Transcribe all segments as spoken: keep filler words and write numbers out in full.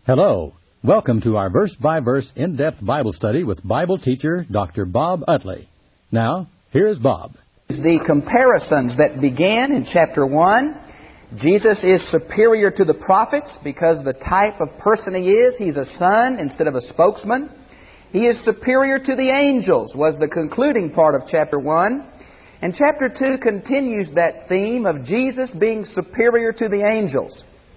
Hello. Welcome to our verse-by-verse in-depth Bible study with Bible teacher Doctor Bob Utley. Now, here's Bob. The comparisons that began in chapter one. Jesus is superior to the prophets because the type of person He is. He's a son instead of a spokesman. He is superior to the angels was the concluding part of chapter one. And chapter two continues that theme of Jesus being superior to the angels.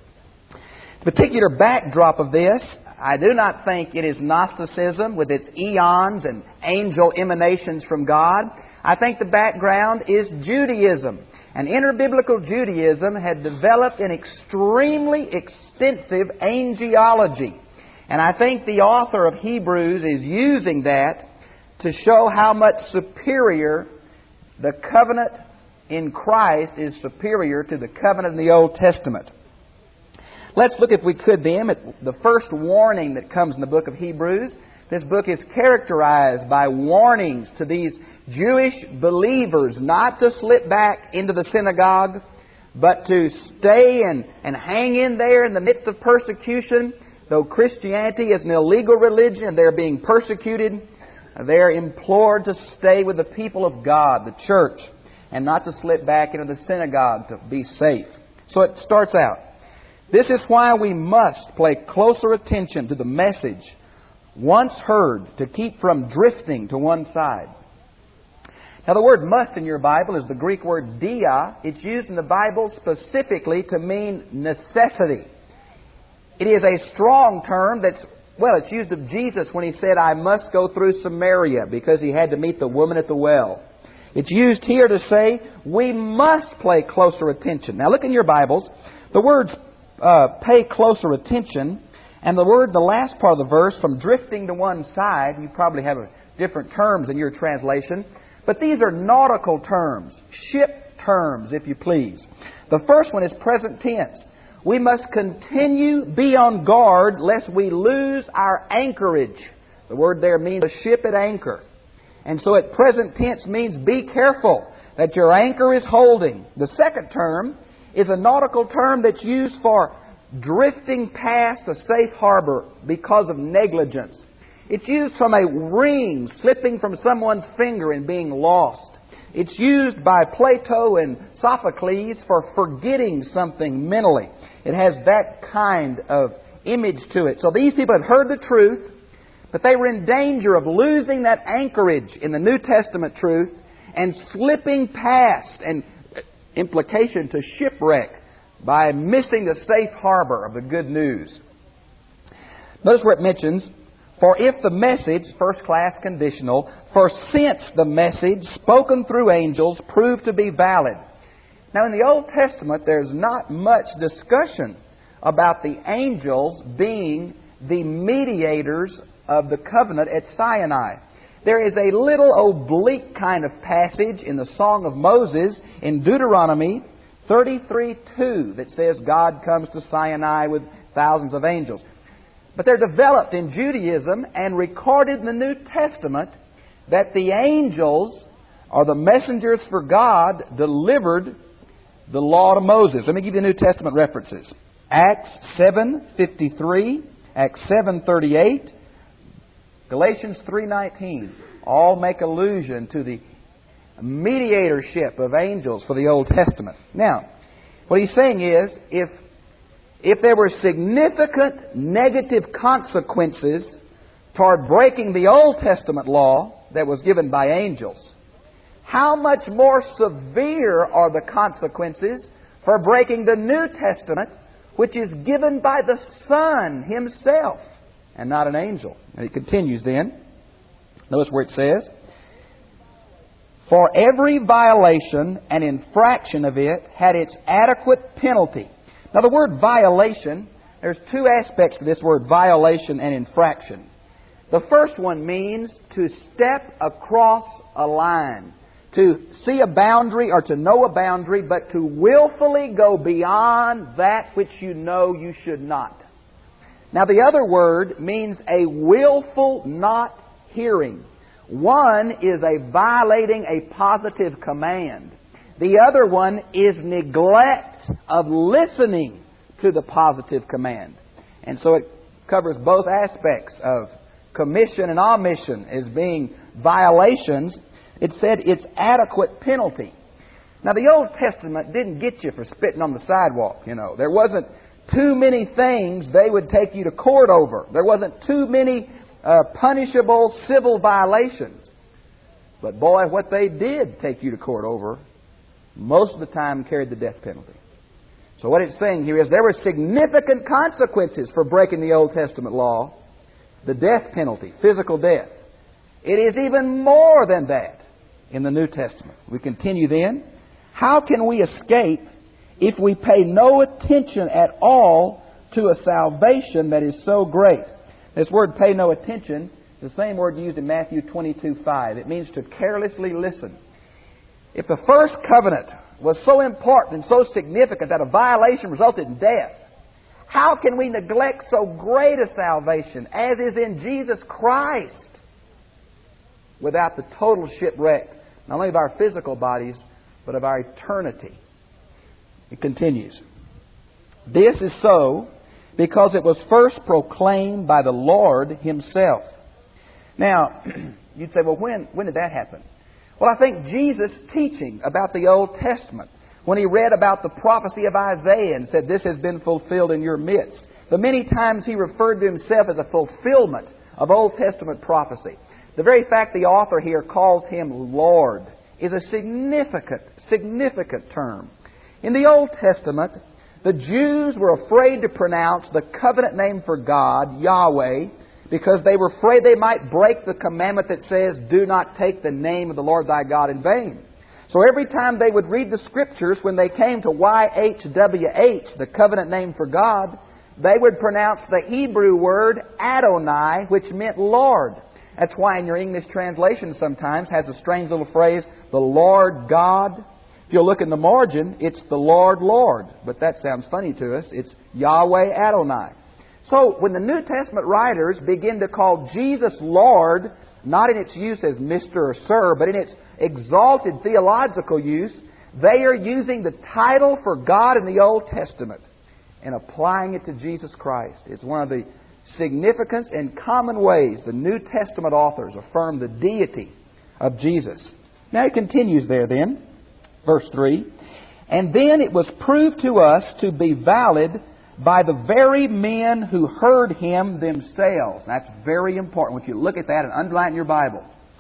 The particular backdrop of this, I do not think it is Gnosticism with its eons and angel emanations from God. I think the background is Judaism. And interbiblical Judaism had developed an extremely extensive angelology. And I think the author of Hebrews is using that to show how much superior the covenant in Christ is superior to the covenant in the Old Testament. Let's look, if we could, then, at the first warning that comes in the book of Hebrews. This book is characterized by warnings to these Jewish believers not to slip back into the synagogue, but to stay and, and hang in there in the midst of persecution. Though Christianity is an illegal religion and they're being persecuted, they're implored to stay with the people of God, the church, and not to slip back into the synagogue to be safe. So it starts out, "This is why we must pay closer attention to the message once heard to keep from drifting to one side." Now the word must in your Bible is the Greek word dia. It's used in the Bible specifically to mean necessity. It is a strong term that's, well, it's used of Jesus when He said, "I must go through Samaria," because He had to meet the woman at the well. It's used here to say we must pay closer attention. Now look in your Bibles. The words uh, pay closer attention and the word, the last part of the verse, from drifting to one side, you probably have different terms in your translation, but these are nautical terms, ship terms, if you please. The first one is present tense. We must continue be on guard lest we lose our anchorage. The word there means a ship at anchor. And so at present tense means be careful that your anchor is holding. The second term is a nautical term that's used for drifting past a safe harbor because of negligence. It's used from a ring slipping from someone's finger and being lost. It's used by Plato and Sophocles for forgetting something mentally. It has that kind of image to it. So these people had heard the truth, but they were in danger of losing that anchorage in the New Testament truth and slipping past, and implication to shipwreck, by missing the safe harbor of the good news. Notice where it mentions, "For if the message," first class conditional, "for since the message spoken through angels proved to be valid." Now in the Old Testament there's not much discussion about the angels being the mediators of the covenant at Sinai. There is a little oblique kind of passage in the Song of Moses in Deuteronomy thirty-three two that says God comes to Sinai with thousands of angels. But they're developed in Judaism and recorded in the New Testament that the angels are the messengers for God delivered the law to Moses. Let me give you New Testament references. Acts seven fifty-three, Acts seven thirty-eight, Galatians three nineteen. All make allusion to the mediatorship of angels for the Old Testament. Now, what he's saying is, if if there were significant negative consequences toward breaking the Old Testament law that was given by angels, how much more severe are the consequences for breaking the New Testament, which is given by the Son Himself and not an angel? And it continues then. Notice where it says, "For every violation and infraction of it had its adequate penalty." Now the word violation, there's two aspects to this word violation and infraction. The first one means to step across a line, to see a boundary or to know a boundary, but to willfully go beyond that which you know you should not. Now the other word means a willful not hearing. One is a violating a positive command. The other one is neglect of listening to the positive command. And so it covers both aspects of commission and omission as being violations. It said it's adequate penalty. Now, the Old Testament didn't get you for spitting on the sidewalk, you know. There wasn't too many things they would take you to court over. There wasn't too many uh, punishable civil violations. But boy, what they did take you to court over, most of the time carried the death penalty. So what it's saying here is there were significant consequences for breaking the Old Testament law. The death penalty, physical death. It is even more than that in the New Testament. We continue then. How can we escape if we pay no attention at all to a salvation that is so great? This word pay no attention is the same word used in Matthew twenty-two five. It means to carelessly listen. If the first covenant was so important and so significant that a violation resulted in death, how can we neglect so great a salvation as is in Jesus Christ without the total shipwreck, not only of our physical bodies, but of our eternity? It continues. This is so because it was first proclaimed by the Lord Himself. Now, you'd say, well, when, when did that happen? Well, I think Jesus' teaching about the Old Testament, when He read about the prophecy of Isaiah and said, this has been fulfilled in your midst. The many times He referred to Himself as a fulfillment of Old Testament prophecy. The very fact the author here calls Him Lord is a significant, significant term. In the Old Testament, the Jews were afraid to pronounce the covenant name for God, Yahweh, because they were afraid they might break the commandment that says, do not take the name of the Lord thy God in vain. So every time they would read the Scriptures, when they came to Y H W H, the covenant name for God, they would pronounce the Hebrew word Adonai, which meant Lord. That's why in your English translation sometimes has a strange little phrase, the Lord God. If you'll look in the margin, it's the Lord Lord. But that sounds funny to us. It's Yahweh Adonai. So when the New Testament writers begin to call Jesus Lord, not in its use as Mister or Sir, but in its exalted theological use, they are using the title for God in the Old Testament and applying it to Jesus Christ. It's one of the significant and common ways the New Testament authors affirm the deity of Jesus. Now it continues there then, verse three. And then it was proved to us to be valid by the very men who heard Him themselves. That's very important. If you look at that and underline it in your Bible.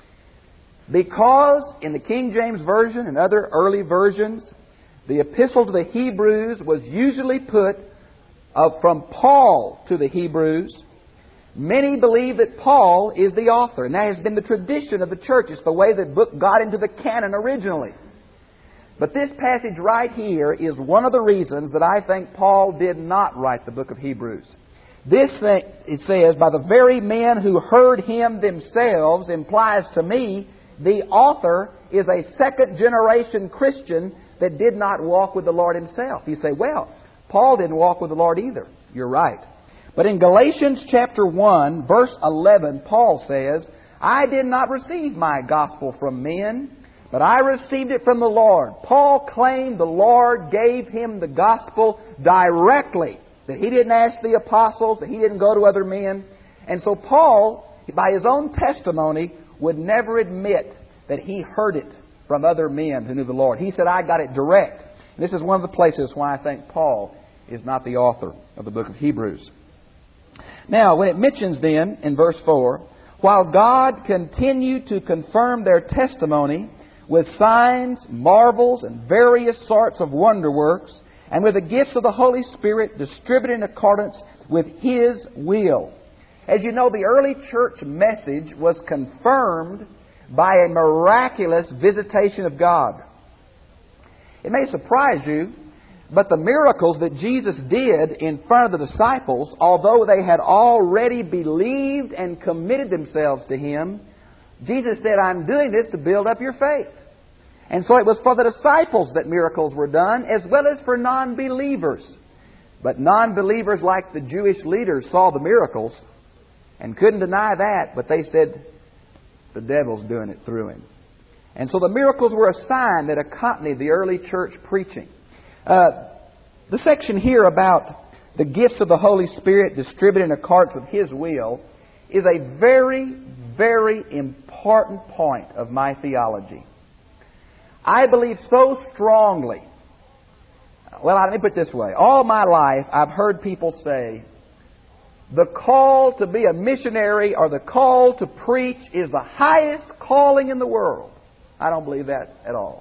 Because in the King James Version and other early versions, the epistle to the Hebrews was usually put uh, from Paul to the Hebrews. Many believe that Paul is the author, and that has been the tradition of the church. It's the way the book got into the canon originally. But this passage right here is one of the reasons that I think Paul did not write the book of Hebrews. This thing, it says, by the very men who heard Him themselves, implies to me the author is a second generation Christian that did not walk with the Lord Himself. You say, well, Paul didn't walk with the Lord either. You're right. But in Galatians chapter one, verse eleven, Paul says, I did not receive my gospel from men, but I received it from the Lord. Paul claimed the Lord gave him the gospel directly. That he didn't ask the apostles, that he didn't go to other men. And so Paul, by his own testimony, would never admit that he heard it from other men who knew the Lord. He said, I got it direct. And this is one of the places why I think Paul is not the author of the book of Hebrews. Now, when it mentions then, in verse four, while God continued to confirm their testimony with signs, marvels, and various sorts of wonder works, and with the gifts of the Holy Spirit distributed in accordance with His will. As you know, the early church message was confirmed by a miraculous visitation of God. It may surprise you, but the miracles that Jesus did in front of the disciples, although they had already believed and committed themselves to Him, Jesus said, I'm doing this to build up your faith. And so it was for the disciples that miracles were done, as well as for non-believers. But non-believers, like the Jewish leaders, saw the miracles and couldn't deny that, but they said, the devil's doing it through him. And so the miracles were a sign that accompanied the early church preaching. Uh, the section here about the gifts of the Holy Spirit distributed in accordance with His will, is a very, very important point of my theology. I believe so strongly. Well, let me put it this way. All my life, I've heard people say, the call to be a missionary or the call to preach is the highest calling in the world. I don't believe that at all.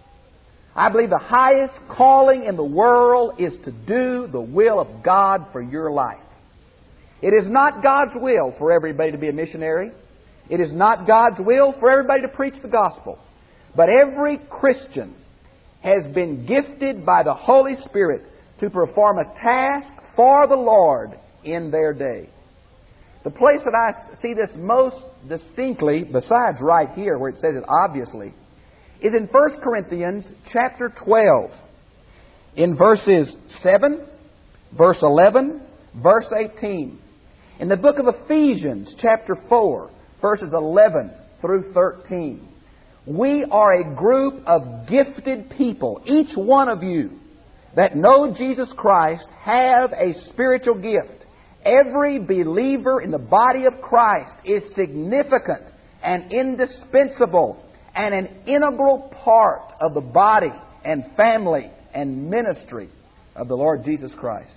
I believe the highest calling in the world is to do the will of God for your life. It is not God's will for everybody to be a missionary. It is not God's will for everybody to preach the gospel. But every Christian has been gifted by the Holy Spirit to perform a task for the Lord in their day. The place that I see this most distinctly, besides right here where it says it obviously, is in First Corinthians chapter twelve. In verses seven, verse eleven, verse eighteen. In the book of Ephesians chapter four, verses eleven through thirteen. We are a group of gifted people. Each one of you that know Jesus Christ have a spiritual gift. Every believer in the body of Christ is significant and indispensable and an integral part of the body and family and ministry of the Lord Jesus Christ.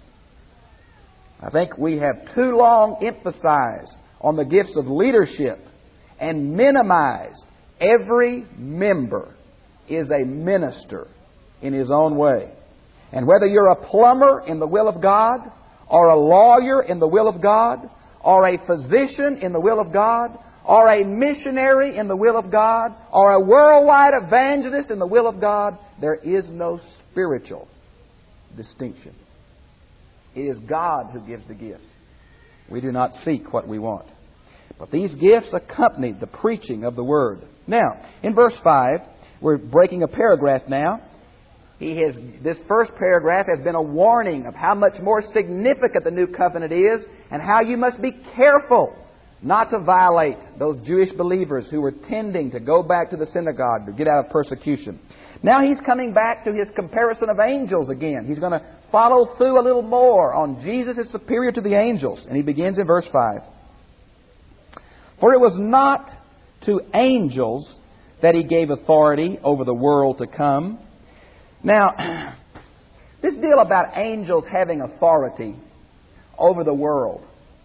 I think we have too long emphasized on the gifts of leadership and minimized every member is a minister in his own way. And whether you're a plumber in the will of God, or a lawyer in the will of God, or a physician in the will of God, or a missionary in the will of God, or a worldwide evangelist in the will of God, there is no spiritual distinction. It is God who gives the gifts. We do not seek what we want. But these gifts accompany the preaching of the Word. Now, in verse five, we're breaking a paragraph now. He has, this first paragraph has been a warning of how much more significant the new covenant is and how you must be careful not to violate those Jewish believers who were tending to go back to the synagogue to get out of persecution. Now he's coming back to his comparison of angels again. He's going to follow through a little more on Jesus is superior to the angels. And he begins in verse five. For it was not to angels that He gave authority over the world to come. Now, this deal about angels having authority over the world.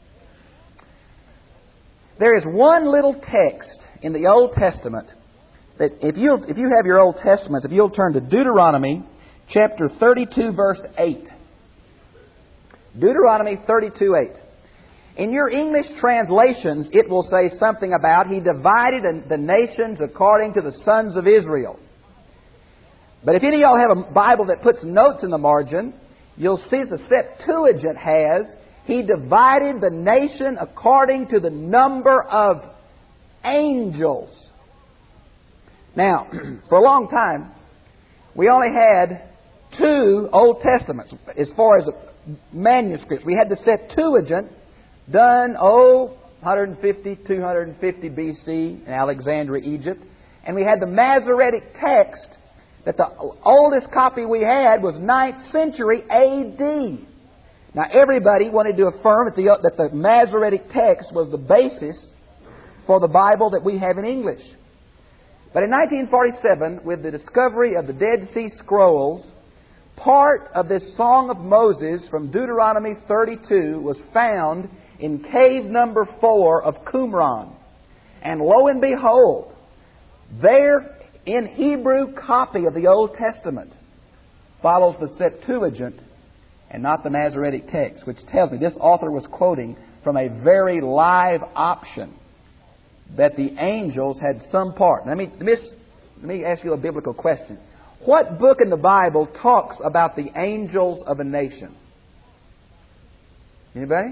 There is one little text in the Old Testament that if you if you have your Old Testaments, if you'll turn to Deuteronomy chapter thirty-two, verse eight. Deuteronomy thirty-two, eight. In your English translations, it will say something about He divided the nations according to the sons of Israel. But if any of y'all have a Bible that puts notes in the margin, you'll see the Septuagint has, He divided the nation according to the number of angels. Now, for a long time, we only had two Old Testaments as far as manuscripts. We had the Septuagint, done, oh, one fifty, two fifty B C in Alexandria, Egypt. And we had the Masoretic text, that the oldest copy we had was ninth century A D. Now, everybody wanted to affirm that the, that the Masoretic text was the basis for the Bible that we have in English. But in nineteen forty-seven, with the discovery of the Dead Sea Scrolls, part of this Song of Moses from Deuteronomy thirty-two was found in cave number four of Qumran. And lo and behold, there in Hebrew copy of the Old Testament follows the Septuagint and not the Masoretic text, which tells me this author was quoting from a very live option that the angels had some part. Let me, let me, let me ask you a biblical question. What book in the Bible talks about the angels of a nation? Anybody?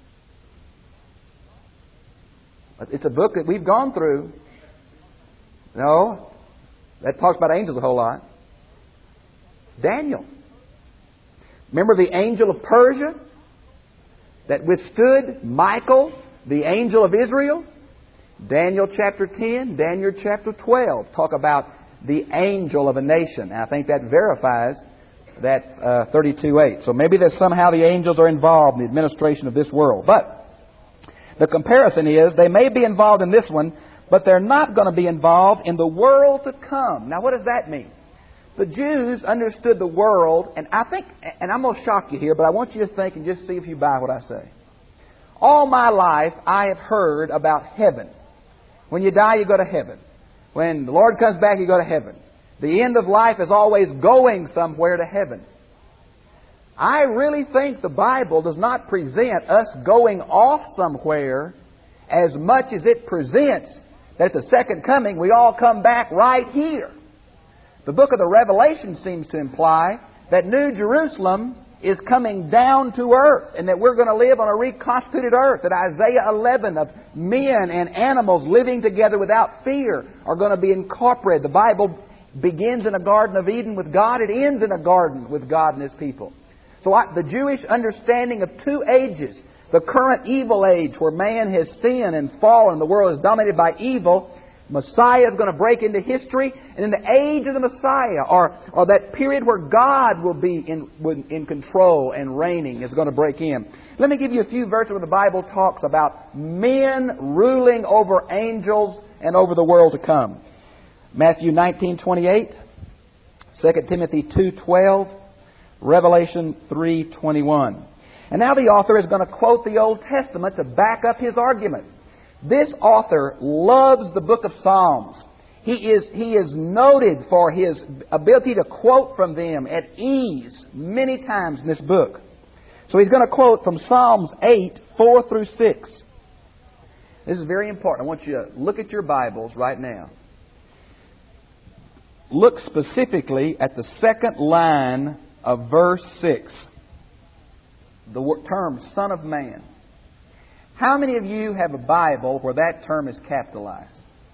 It's a book that we've gone through. No, that talks about angels a whole lot. Daniel. Remember the angel of Persia that withstood Michael, the angel of Israel? Daniel chapter ten, Daniel chapter twelve talk about the angel of a nation. And I think that verifies that uh, thirty-two eight. So maybe that somehow the angels are involved in the administration of this world. But the comparison is they may be involved in this one, but they're not going to be involved in the world to come. Now, what does that mean? The Jews understood the world, and I think, and I'm going to shock you here, but I want you to think and just see if you buy what I say. All my life, I have heard about heaven. When you die, you go to heaven. When the Lord comes back, you go to heaven. The end of life is always going somewhere to heaven. I really think the Bible does not present us going off somewhere as much as it presents that at the second coming we all come back right here. The book of the Revelation seems to imply that New Jerusalem is coming down to earth and that we're going to live on a reconstituted earth. That Isaiah eleven of men and animals living together without fear are going to be incorporated. The Bible begins in a Garden of Eden with God. It ends in a garden with God and His people. So I, the Jewish understanding of two ages, the current evil age where man has sinned and fallen, the world is dominated by evil, Messiah is going to break into history, and in the age of the Messiah, or, or that period where God will be in, in control and reigning, is going to break in. Let me give you a few verses where the Bible talks about men ruling over angels and over the world to come. Matthew nineteen twenty-eight, Second Timothy two twelve, Revelation three twenty-one. And now the author is going to quote the Old Testament to back up his argument. This author loves the book of Psalms. He is, he is noted for his ability to quote from them at ease many times in this book. So he's going to quote from Psalms eight, four through six. This is very important. I want you to look at your Bibles right now. Look specifically at the second line of verse six. The term Son of Man. How many of you have a Bible where that term is capitalized?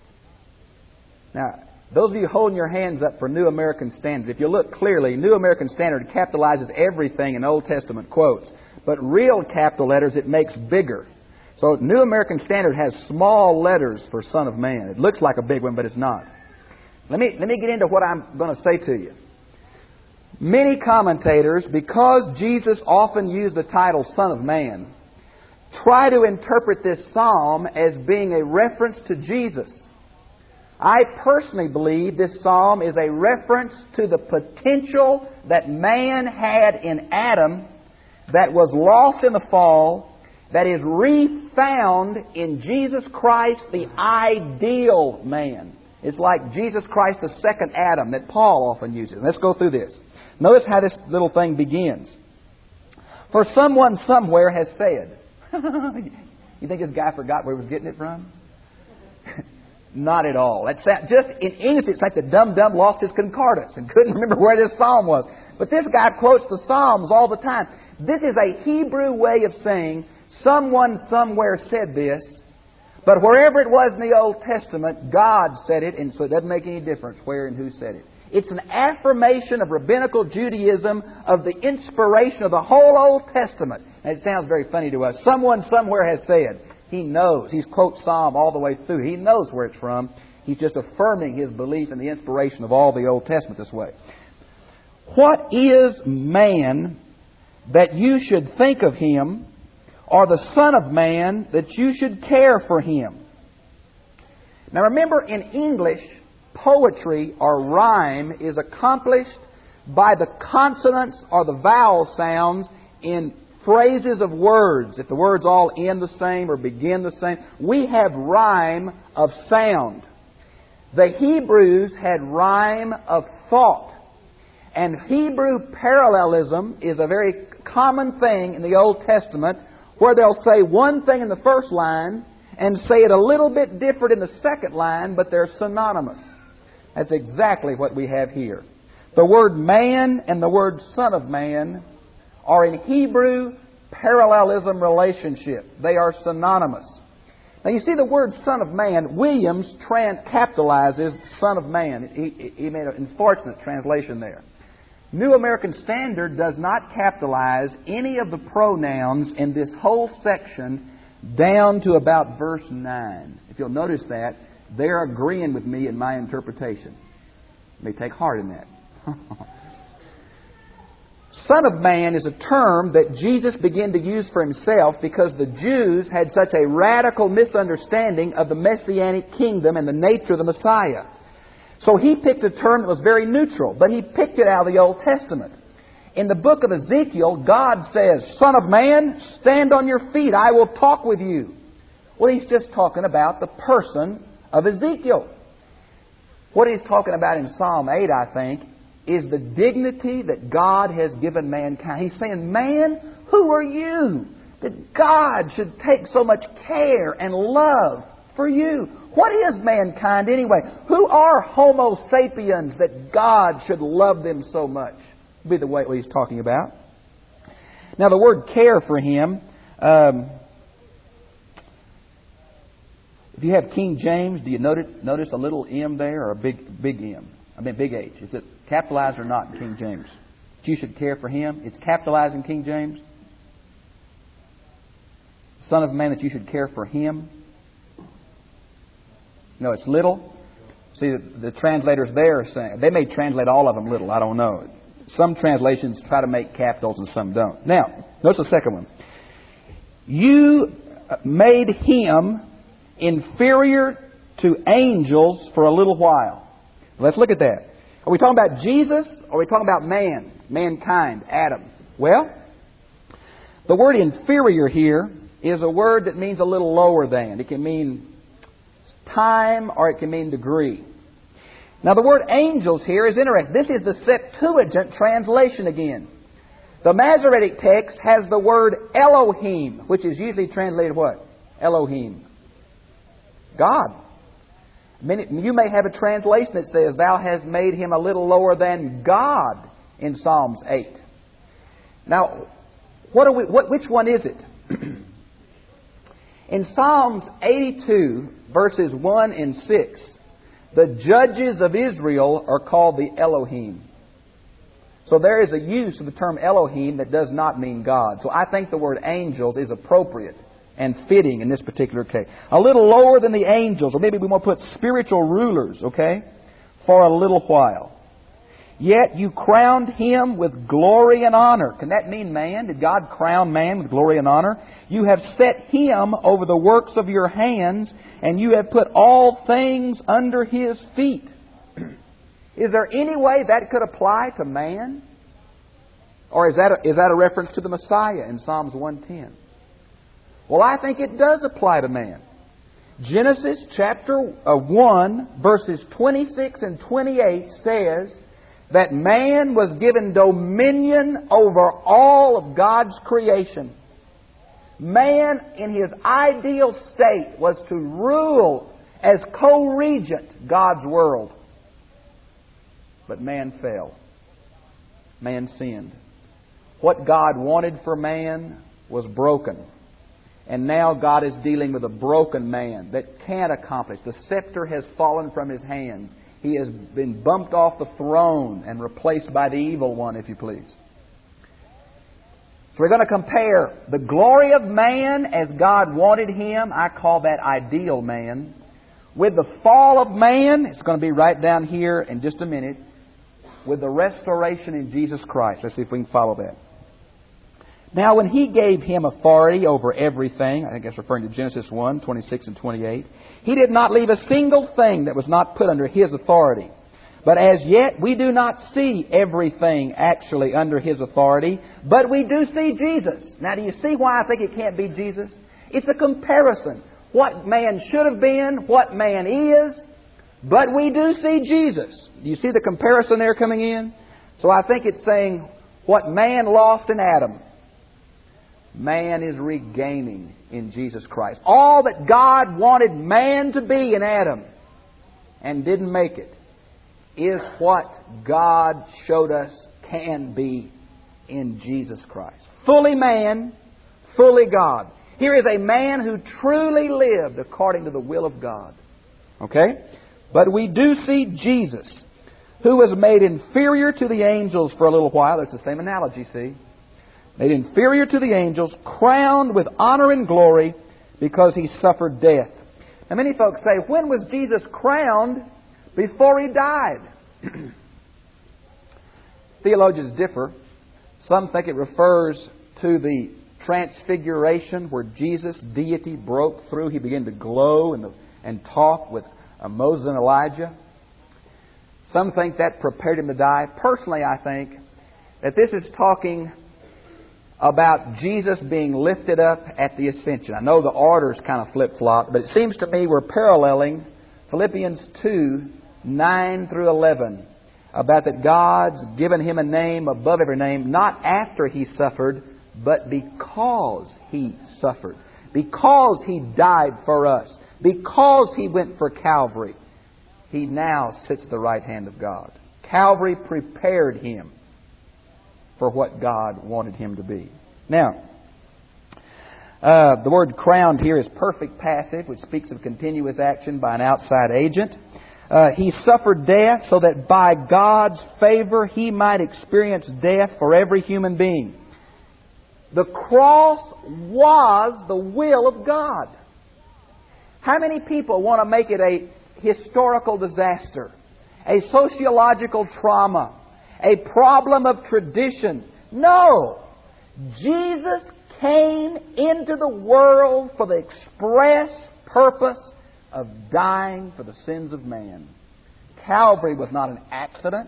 Now, those of you holding your hands up for New American Standard, if you look clearly, New American Standard capitalizes everything in Old Testament quotes. But real capital letters it makes bigger. So New American Standard has small letters for Son of Man. It looks like a big one, but it's not. Let me, let me get into what I'm going to say to you. Many commentators, because Jesus often used the title Son of Man, try to interpret this psalm as being a reference to Jesus. I personally believe this psalm is a reference to the potential that man had in Adam that was lost in the fall, that is refound in Jesus Christ, the ideal man. It's like Jesus Christ, the second Adam, that Paul often uses. Let's go through this. Notice how this little thing begins. For someone somewhere has said. You think this guy forgot where he was getting it from? Not at all. That's that, just in English, it's like the dum-dum lost his concordance and couldn't remember where this psalm was. But this guy quotes the Psalms all the time. This is a Hebrew way of saying someone somewhere said this, but wherever it was in the Old Testament, God said it, and so it doesn't make any difference where and who said it. It's an affirmation of rabbinical Judaism of the inspiration of the whole Old Testament. And it sounds very funny to us. Someone somewhere has said. He knows. He's quote Psalm all the way through. He knows where it's from. He's just affirming his belief in the inspiration of all the Old Testament this way. What is man that you should think of him, or the Son of Man that you should care for him? Now remember, in English, poetry or rhyme is accomplished by the consonants or the vowel sounds in phrases of words. If the words all end the same or begin the same, we have rhyme of sound. The Hebrews had rhyme of thought. And Hebrew parallelism is a very common thing in the Old Testament, where they'll say one thing in the first line and say it a little bit different in the second line, but they're synonymous. That's exactly what we have here. The word man and the word Son of Man are in Hebrew parallelism relationship. They are synonymous. Now you see the word Son of Man, Williams trans- capitalizes Son of Man. He, he made an unfortunate translation there. New American Standard does not capitalize any of the pronouns in this whole section down to about verse nine. If you'll notice that, they're agreeing with me in my interpretation. They take heart in that. Son of Man is a term that Jesus began to use for Himself because the Jews had such a radical misunderstanding of the Messianic kingdom and the nature of the Messiah. So He picked a term that was very neutral, but He picked it out of the Old Testament. In the book of Ezekiel, God says, Son of Man, stand on your feet, I will talk with you. Well, He's just talking about the person of Ezekiel. What He's talking about in Psalm eight, I think, is the dignity that God has given mankind. He's saying, man, who are you that God should take so much care and love for you? What is mankind anyway? Who are Homo sapiens that God should love them so much? Be the way what He's talking about. Now, the word care for Him, um, if you have King James, do you notice, notice a little M there or a big big M? I mean big H. Is it capitalized or not in King James? That you should care for Him. It's capitalized in King James. Son of Man, that you should care for Him. No, it's little. See, the, the translators there are saying, they may translate all of them little. I don't know. Some translations try to make capitals and some don't. Now, notice the second one. You made Him inferior to angels for a little while. Let's look at that. Are we talking about Jesus or are we talking about man, mankind, Adam? Well, the word inferior here is a word that means a little lower than. It can mean time or it can mean degree. Now, the word angels here is interesting. This is the Septuagint translation again. The Masoretic text has the word Elohim, which is usually translated what? Elohim. God. You may have a translation that says, Thou hast made Him a little lower than God in Psalms eight. Now, what are we, what, which one is it? In Psalms eighty-two, verses one and six, the judges of Israel are called the Elohim. So there is a use of the term Elohim that does not mean God. So I think the word angels is appropriate and fitting in this particular case. A little lower than the angels, or maybe we want to put spiritual rulers, okay, for a little while. Yet you crowned Him with glory and honor. Can that mean man? Did God crown man with glory and honor? You have set Him over the works of your hands, and you have put all things under His feet. Is there any way that could apply to man? Or is that a, is that a reference to the Messiah in Psalms one ten? Well, I think it does apply to man. Genesis chapter one, verses twenty-six and twenty-eight says that man was given dominion over all of God's creation. Man, in his ideal state, was to rule as co-regent God's world. But man fell. Man sinned. What God wanted for man was broken. And now God is dealing with a broken man that can't accomplish. The scepter has fallen from his hands. He has been bumped off the throne and replaced by the evil one, if you please. So we're going to compare the glory of man as God wanted him. I call that ideal man. With the fall of man, it's going to be right down here in just a minute, with the restoration in Jesus Christ. Let's see if we can follow that. Now, when He gave him authority over everything, I think that's referring to Genesis one, twenty-six and twenty-eight, He did not leave a single thing that was not put under His authority. But as yet, we do not see everything actually under His authority, but we do see Jesus. Now, do you see why I think it can't be Jesus? It's a comparison. What man should have been, what man is, but we do see Jesus. Do you see the comparison there coming in? So I think it's saying what man lost in Adam, man is regaining in Jesus Christ. All that God wanted man to be in Adam and didn't make it is what God showed us can be in Jesus Christ. Fully man, fully God. Here is a man who truly lived according to the will of God. Okay? But we do see Jesus, who was made inferior to the angels for a little while. It's the same analogy, see? Made inferior to the angels, crowned with honor and glory because He suffered death. Now many folks say, when was Jesus crowned? Before He died. Theologians differ. Some think it refers to the Transfiguration, where Jesus' deity broke through. He began to glow and, the, and talk with uh, Moses and Elijah. Some think that prepared Him to die. Personally, I think that this is talking about Jesus being lifted up at the ascension. I know the orders kind of flip-flop, but it seems to me we're paralleling Philippians two, nine through eleven, about that God's given Him a name above every name, not after He suffered, but because He suffered. Because He died for us. Because He went for Calvary. He now sits at the right hand of God. Calvary prepared Him for what God wanted Him to be. Now, uh, the word crowned here is perfect passive, which speaks of continuous action by an outside agent. Uh, he suffered death so that by God's favor He might experience death for every human being. The cross was the will of God. How many people want to make it a historical disaster, a sociological trauma, a problem of tradition? No! Jesus came into the world for the express purpose of dying for the sins of man. Calvary was not an accident.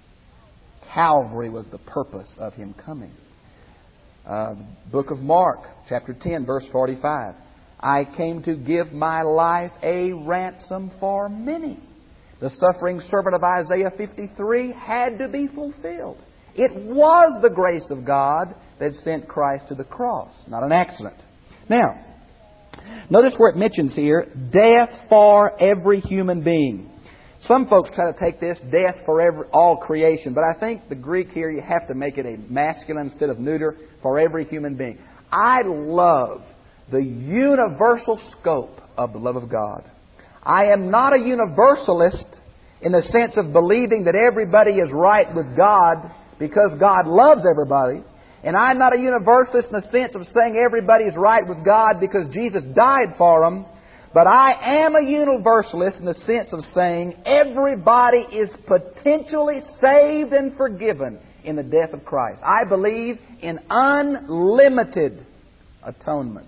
Calvary was the purpose of Him coming. Uh, the book of Mark, chapter ten, verse forty-five. I came to give my life a ransom for many. The suffering servant of Isaiah fifty-three had to be fulfilled. It was the grace of God that sent Christ to the cross, not an accident. Now, notice where it mentions here, death for every human being. Some folks try to take this, death for every, all creation, but I think the Greek here, you have to make it a masculine instead of neuter, for every human being. I love the universal scope of the love of God. I am not a universalist in the sense of believing that everybody is right with God because God loves everybody. And I'm not a universalist in the sense of saying everybody's right with God because Jesus died for them. But I am a universalist in the sense of saying everybody is potentially saved and forgiven in the death of Christ. I believe in unlimited atonement.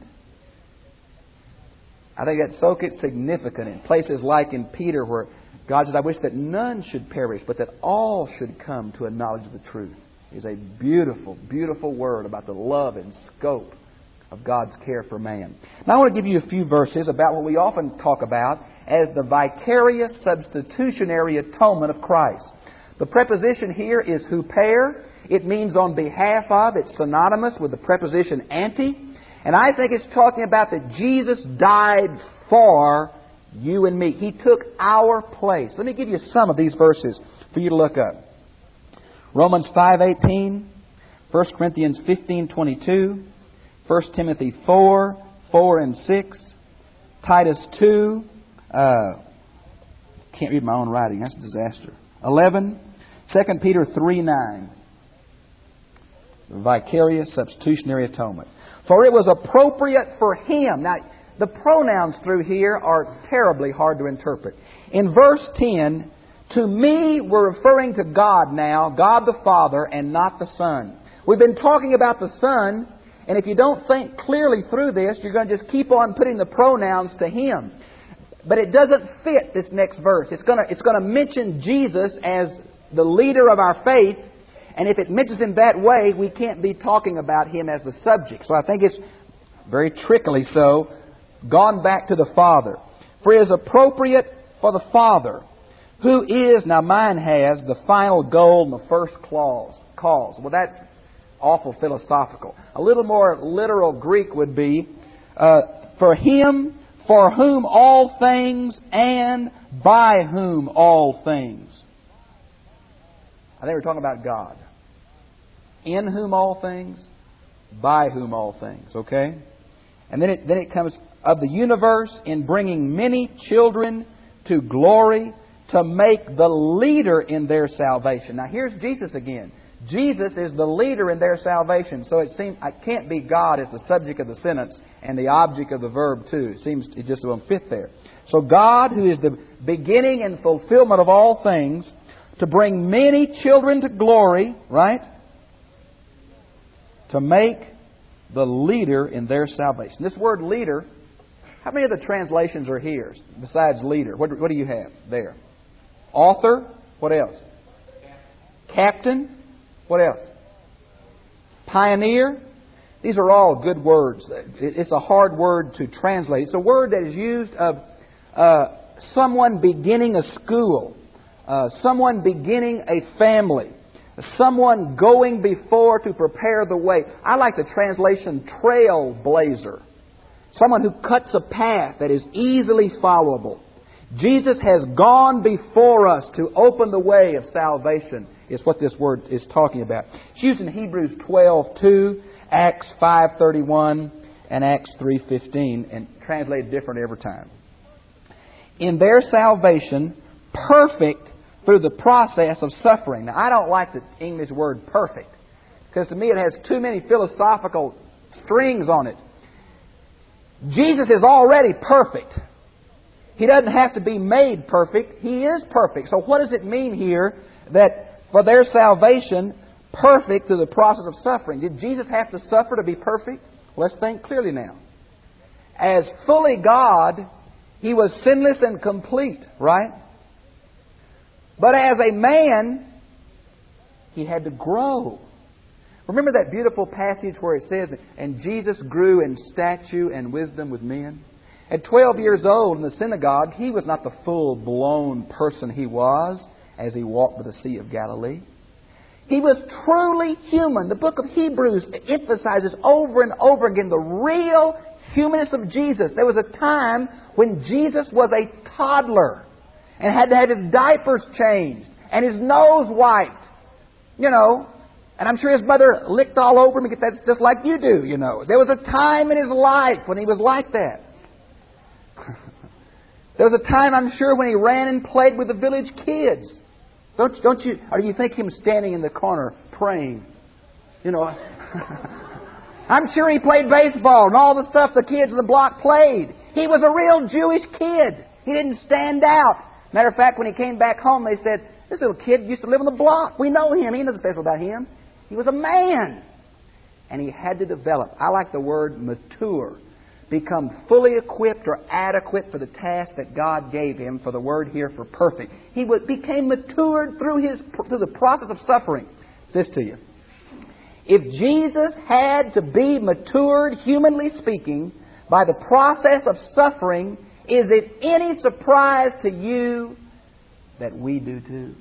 I think that's so significant in places like in Peter where God says, I wish that none should perish, but that all should come to a knowledge of the truth. Is a beautiful, beautiful word about the love and scope of God's care for man. Now I want to give you a few verses about what we often talk about as the vicarious substitutionary atonement of Christ. The preposition here is huper. It means on behalf of. It's synonymous with the preposition anti. And I think it's talking about that Jesus died for you and me. He took our place. Let me give you some of these verses for you to look up. Romans five eighteen, First Corinthians fifteen twenty-two, First Timothy four, four and six, Titus two, uh, can't read my own writing, that's a disaster. eleven, Second Peter three nine, vicarious substitutionary atonement. For it was appropriate for Him. Now, the pronouns through here are terribly hard to interpret. In verse ten, to me, we're referring to God now, God the Father, and not the Son. We've been talking about the Son, and if you don't think clearly through this, you're going to just keep on putting the pronouns to Him. But it doesn't fit this next verse. It's going to, it's going to mention Jesus as the leader of our faith, and if it mentions Him that way, we can't be talking about Him as the subject. So I think it's very trickily so, gone back to the Father. For it is appropriate for the Father, who is, now mine has, the final goal in the first clause, cause. Well, that's awful philosophical. A little more literal Greek would be, uh, for Him, for whom all things, and by whom all things. I think we're talking about God. In whom all things, by whom all things. Okay? And then it, then it comes of the universe in bringing many children to glory, to make the leader in their salvation. Now here's Jesus again. Jesus is the leader in their salvation. So it seems it can't be God as the subject of the sentence and the object of the verb too. It seems it just won't fit there. So God, who is the beginning and fulfillment of all things, to bring many children to glory, right? to make the leader in their salvation. This word leader, how many of the translations are here besides leader? What, what do you have there? Author. What else? Captain. What else? Pioneer. These are all good words. It's a hard word to translate. It's a word that is used of uh, someone beginning a school, uh, someone beginning a family, someone going before to prepare the way. I like the translation trailblazer. Someone who cuts a path that is easily followable. Jesus has gone before us to open the way of salvation, is what this word is talking about. It's used in Hebrews twelve two, Acts five thirty-one, and Acts three fifteen, and translated different every time. In their salvation, perfect through the process of suffering. Now, I don't like the English word perfect, because to me it has too many philosophical strings on it. Jesus is already perfect. He doesn't have to be made perfect. He is perfect. So what does it mean here that for their salvation, perfect through the process of suffering? Did Jesus have to suffer to be perfect? Let's think clearly now. As fully God, He was sinless and complete, right? But as a man, He had to grow. Remember that beautiful passage where it says, and Jesus grew in stature and wisdom with men? At twelve years old in the synagogue, He was not the full-blown person He was as He walked by the Sea of Galilee. He was truly human. The book of Hebrews emphasizes over and over again the real humanness of Jesus. There was a time when Jesus was a toddler and had to have his diapers changed and his nose wiped. You know, and I'm sure his mother licked all over him and get that just like you do, you know. There was a time in his life when he was like that. There was a time, I'm sure, when he ran and played with the village kids. Don't, don't you, or you think him standing in the corner praying? You know, I'm sure he played baseball and all the stuff the kids in the block played. He was a real Jewish kid. He didn't stand out. Matter of fact, when he came back home, they said, this little kid used to live on the block. We know him. He nothing special about him. He was a man. And he had to develop. I like the word mature. Become fully equipped or adequate for the task that God gave him, for the word here for perfect. He was, became matured through his through the process of suffering. This to you. If Jesus had to be matured, humanly speaking, by the process of suffering, is it any surprise to you that we do too?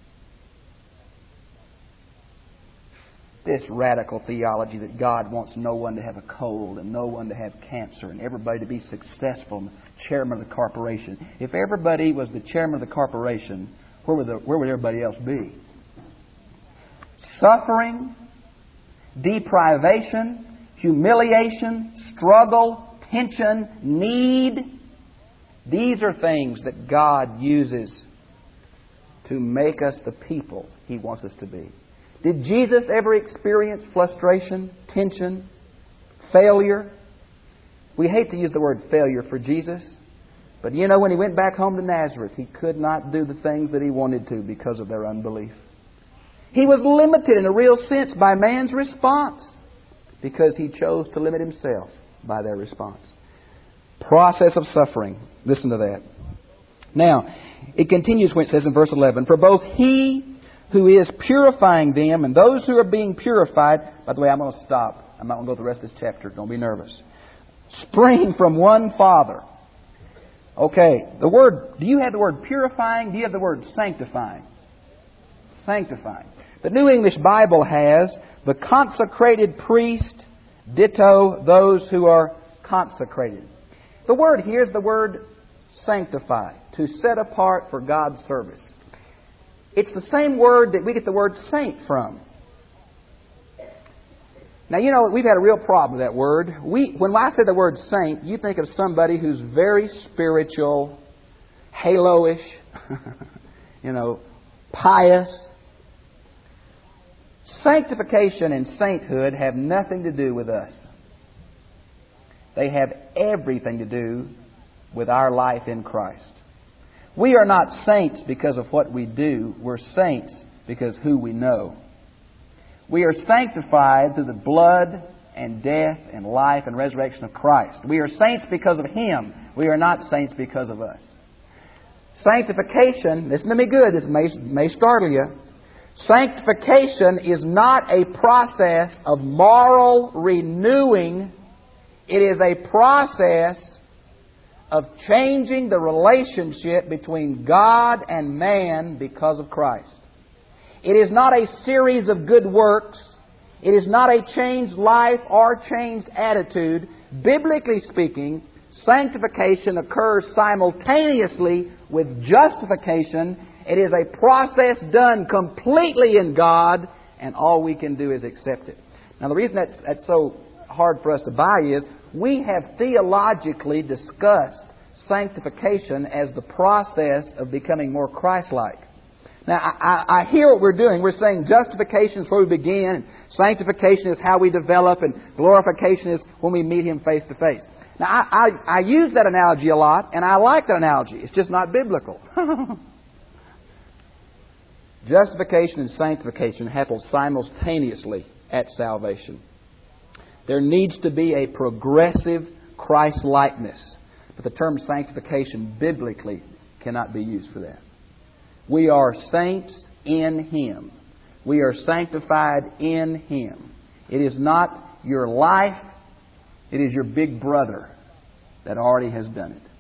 This radical theology that God wants no one to have a cold and no one to have cancer and everybody to be successful and chairman of the corporation. If everybody was the chairman of the corporation, where would, the, where would everybody else be? Suffering, deprivation, humiliation, struggle, tension, need. These are things that God uses to make us the people He wants us to be. Did Jesus ever experience frustration, tension, failure? We hate to use the word failure for Jesus, but you know, when He went back home to Nazareth, He could not do the things that He wanted to because of their unbelief. He was limited in a real sense by man's response because He chose to limit Himself by their response. Process of suffering. Listen to that. Now, it continues when it says in verse eleven, for both He who is purifying them and those who are being purified. By the way, I'm going to stop. I'm not going to go through the rest of this chapter. Don't be nervous. Spring from one Father. Okay, the word, do you have the word purifying? Do you have the word sanctifying? Sanctifying. The New English Bible has the consecrated priest, ditto those who are consecrated. The word here is the word sanctify, to set apart for God's service. It's the same word that we get the word saint from. Now, you know, we've had a real problem with that word. We, when I say the word saint, you think of somebody who's very spiritual, halo-ish, you know, pious. Sanctification and sainthood have nothing to do with us. They have everything to do with our life in Christ. We are not saints because of what we do. We're saints because who we know. We are sanctified through the blood and death and life and resurrection of Christ. We are saints because of Him. We are not saints because of us. Sanctification, listen to me good, this may, may startle you. Sanctification is not a process of moral renewing. It is a process of changing the relationship between God and man because of Christ. It is not a series of good works. It is not a changed life or changed attitude. Biblically speaking, sanctification occurs simultaneously with justification. It is a process done completely in God, and all we can do is accept it. Now, the reason that's, that's so hard for us to buy is we have theologically discussed sanctification as the process of becoming more Christ-like. Now, I, I, I hear what we're doing. We're saying justification is where we begin, and sanctification is how we develop, and glorification is when we meet Him face to face. Now, I, I, I use that analogy a lot, and I like that analogy. It's just not biblical. Justification and sanctification happen simultaneously at salvation. There needs to be a progressive Christ-likeness. But the term sanctification biblically cannot be used for that. We are saints in Him. We are sanctified in Him. It is not your life. It is your big brother that already has done it.